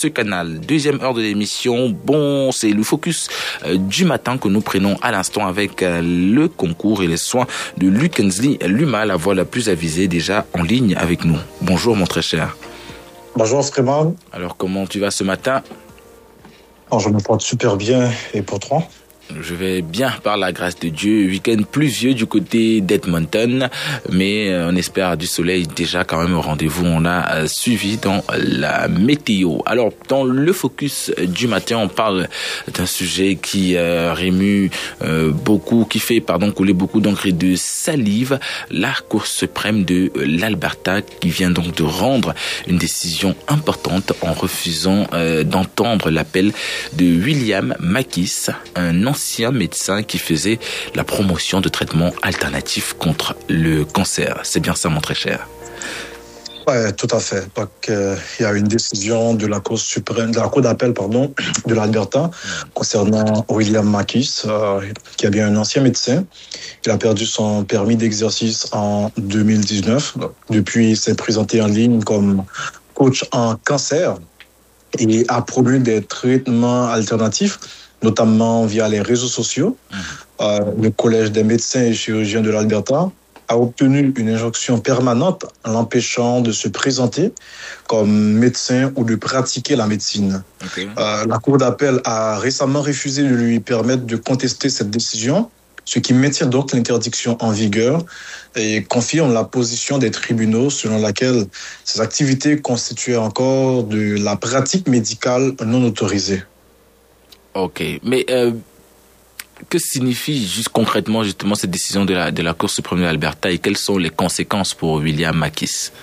ce canal. Deuxième heure de l'émission. Bon, c'est le focus du matin que nous prenons à l'instant avec le concours et les soins de Luc Hensley Luma, la voix la plus avisée, déjà en ligne avec nous. Bonjour mon très cher. Bonjour Fréman. Alors comment tu vas ce matin? Je me porte super bien, et pour toi? Je vais bien par la grâce de Dieu. Week-end pluvieux du côté d'Edmonton, mais on espère du soleil déjà quand même au rendez-vous. On a suivi dans la météo. Alors dans le focus du matin, on parle d'un sujet qui rémue beaucoup, qui fait couler beaucoup d'encre et de salive. La Cour suprême de l'Alberta qui vient donc de rendre une décision importante en refusant d'entendre l'appel de William Makis, un ancien médecin qui faisait la promotion de traitements alternatifs contre le cancer. C'est bien ça, mon très cher? Ouais, tout à fait. Donc, il y a une décision de la Cour suprême, de la Cour d'appel, de l'Alberta, concernant William Makis, qui est bien un ancien médecin. Il a perdu son permis d'exercice en 2019. Depuis, il s'est présenté en ligne comme coach en cancer et a promu des traitements alternatifs, notamment via les réseaux sociaux. Le Collège des médecins et chirurgiens de l'Alberta a obtenu une injonction permanente l'empêchant de se présenter comme médecin ou de pratiquer la médecine. Okay. La Cour d'appel a récemment refusé de lui permettre de contester cette décision, ce qui maintient donc l'interdiction en vigueur et confirme la position des tribunaux selon laquelle ces activités constituaient encore de la pratique médicale non autorisée. Ok, mais que signifie concrètement justement cette décision de la Cour suprême de l'Alberta et quelles sont les conséquences pour William Makis?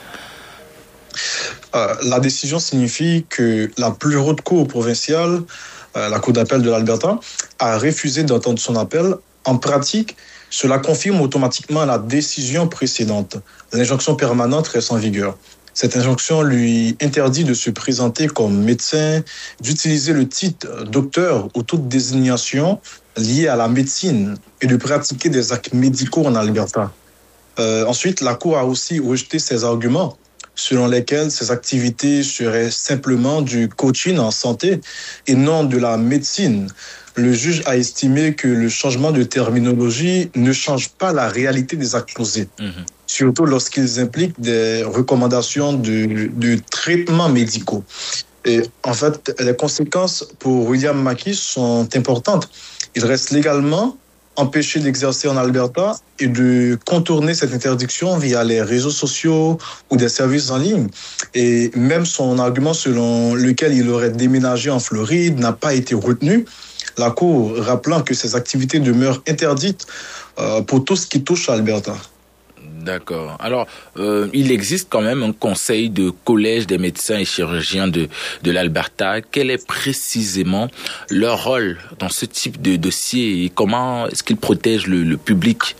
La décision signifie que la plus haute cour provinciale, la Cour d'appel de l'Alberta, a refusé d'entendre son appel. En pratique, cela confirme automatiquement la décision précédente. L'injonction permanente reste en vigueur. Cette injonction lui interdit de se présenter comme médecin, d'utiliser le titre docteur ou toute désignation liée à la médecine et de pratiquer des actes médicaux en Alberta. Ensuite, la Cour a aussi rejeté ces arguments selon lesquels ces activités seraient simplement du coaching en santé et non de la médecine. Le juge a estimé que le changement de terminologie ne change pas la réalité des actes posés, surtout lorsqu'ils impliquent des recommandations de traitements médicaux. Et en fait, les conséquences pour William Makis sont importantes. Il reste légalement empêché d'exercer en Alberta et de contourner cette interdiction via les réseaux sociaux ou des services en ligne. Et même son argument selon lequel il aurait déménagé en Floride n'a pas été retenu. La Cour rappelant que ces activités demeurent interdites pour tout ce qui touche à Alberta. D'accord. Alors, il existe quand même un conseil de collège des médecins et chirurgiens de l'Alberta. Quel est précisément leur rôle dans ce type de dossier et comment est-ce qu'ils protègent le public?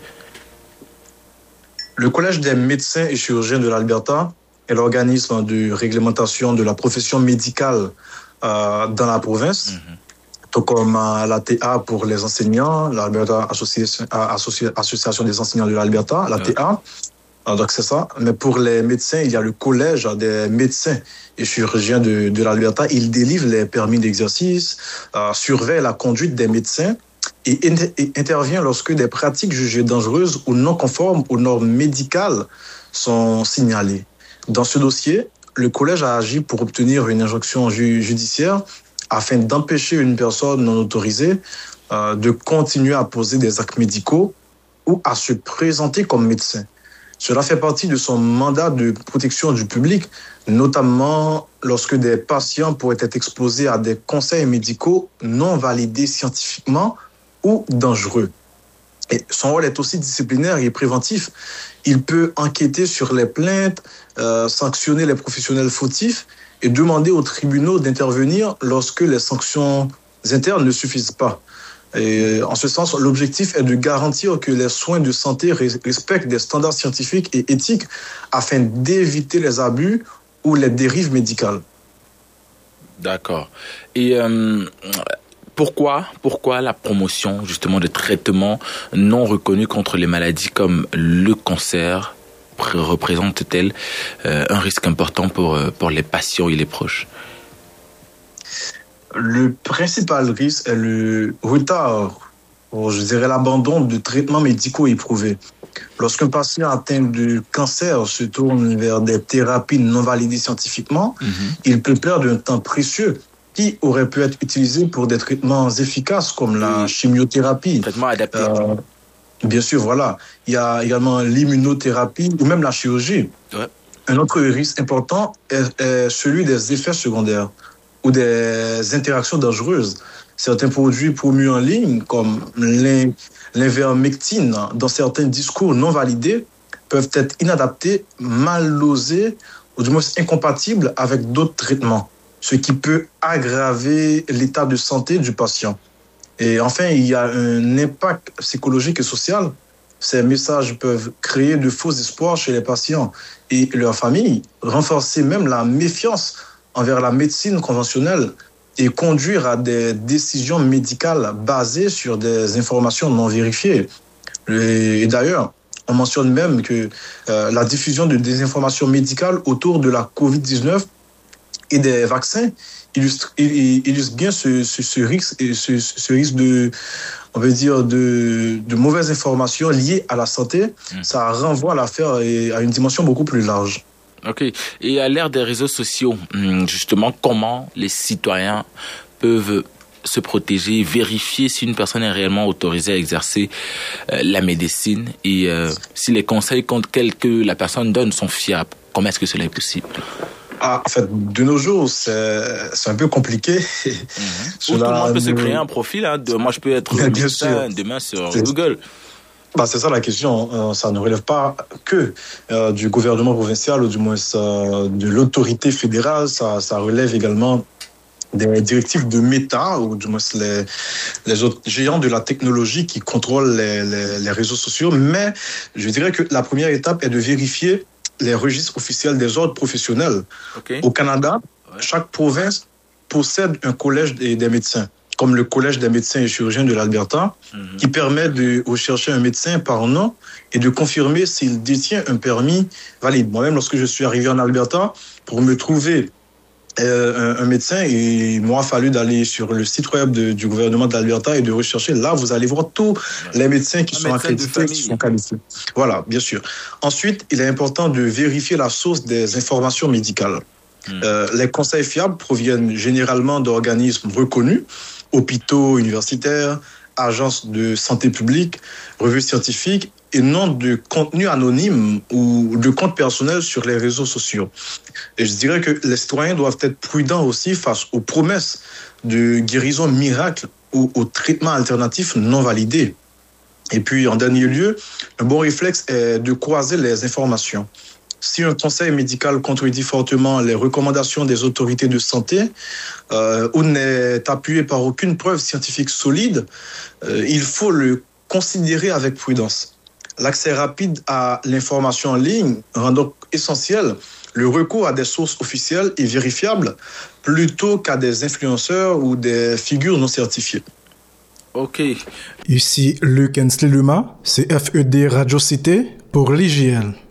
Le Collège des médecins et chirurgiens de l'Alberta est l'organisme de réglementation de la profession médicale dans la province. Tout comme l'ATA pour les enseignants, l'Alberta Association des enseignants de l'Alberta, l'ATA. Donc c'est ça. Mais pour les médecins, il y a le Collège des médecins et chirurgiens de l'Alberta. Il délivre les permis d'exercice, surveille la conduite des médecins et intervient lorsque des pratiques jugées dangereuses ou non conformes aux normes médicales sont signalées. Dans ce dossier, le Collège a agi pour obtenir une injonction judiciaire afin d'empêcher une personne non autorisée de continuer à poser des actes médicaux ou à se présenter comme médecin. Cela fait partie de son mandat de protection du public, notamment lorsque des patients pourraient être exposés à des conseils médicaux non validés scientifiquement ou dangereux. Et son rôle est aussi disciplinaire et préventif. Il peut enquêter sur les plaintes, sanctionner les professionnels fautifs et demander aux tribunaux d'intervenir lorsque les sanctions internes ne suffisent pas. Et en ce sens, l'objectif est de garantir que les soins de santé respectent des standards scientifiques et éthiques afin d'éviter les abus ou les dérives médicales. D'accord. Et pourquoi la promotion justement de traitements non reconnus contre les maladies comme le cancer représente-t-elle un risque important pour les patients et les proches? Le principal risque est le retard, ou je dirais l'abandon de traitements médicaux éprouvés. Lorsqu'un patient atteint de cancer se tourne vers des thérapies non validées scientifiquement, il peut perdre un temps précieux qui aurait pu être utilisé pour des traitements efficaces comme la chimiothérapie. Traitement adapté. Bien sûr, voilà. Il y a également l'immunothérapie ou même la chirurgie. Ouais. Un autre risque important est celui des effets secondaires ou des interactions dangereuses. Certains produits promus en ligne, comme l'invermectine, dans certains discours non validés, peuvent être inadaptés, mal dosés ou du moins incompatibles avec d'autres traitements, ce qui peut aggraver l'état de santé du patient. Et enfin, il y a un impact psychologique et social. Ces messages peuvent créer de faux espoirs chez les patients et leurs familles, renforcer même la méfiance envers la médecine conventionnelle et conduire à des décisions médicales basées sur des informations non vérifiées. Et d'ailleurs, on mentionne même que la diffusion de désinformation médicale autour de la COVID-19 et des vaccins illustre bien ce risque de, on veut dire, de mauvaises informations liées à la santé. Ça renvoie l'affaire à une dimension beaucoup plus large. Ok. Et à l'ère des réseaux sociaux, justement, comment les citoyens peuvent se protéger, vérifier si une personne est réellement autorisée à exercer la médecine et si les conseils que la personne donne sont fiables? Comment est-ce que cela est possible? En fait, de nos jours, c'est un peu compliqué. Tout le monde peut se créer un profil. Moi, je peux être médecin demain sur Google. C'est ça la question. Ça ne relève pas que du gouvernement provincial ou du moins de l'autorité fédérale. Ça relève également des directives de Meta ou du moins les autres géants de la technologie qui contrôlent les réseaux sociaux. Mais je dirais que la première étape est de vérifier les registres officiels des ordres professionnels. Okay. Au Canada, chaque province possède un collège des médecins, comme le collège des médecins et chirurgiens de l'Alberta, qui permet de rechercher un médecin par nom et de confirmer s'il détient un permis valide. Moi-même, lorsque je suis arrivé en Alberta, pour me trouver un médecin, il m'a fallu d'aller sur le site web du gouvernement de l'Alberta et de rechercher. Là, vous allez voir tous les médecins qui sont accrédités, qui sont qualifiés. Voilà, bien sûr. Ensuite, il est important de vérifier la source des informations médicales. Les conseils fiables proviennent généralement d'organismes reconnus, hôpitaux universitaires, agences de santé publique, revues scientifiques, et non de contenu anonyme ou de comptes personnels sur les réseaux sociaux. Et je dirais que les citoyens doivent être prudents aussi face aux promesses de guérison miracle ou aux traitements alternatifs non validés. Et puis, en dernier lieu, un bon réflexe est de croiser les informations. Si un conseil médical contredit fortement les recommandations des autorités de santé ou n'est appuyé par aucune preuve scientifique solide, il faut le considérer avec prudence. L'accès rapide à l'information en ligne rend donc essentiel le recours à des sources officielles et vérifiables plutôt qu'à des influenceurs ou des figures non certifiées. OK. Ici Luc Hensley Luma, c'est FED Radio Cité pour l'IGL.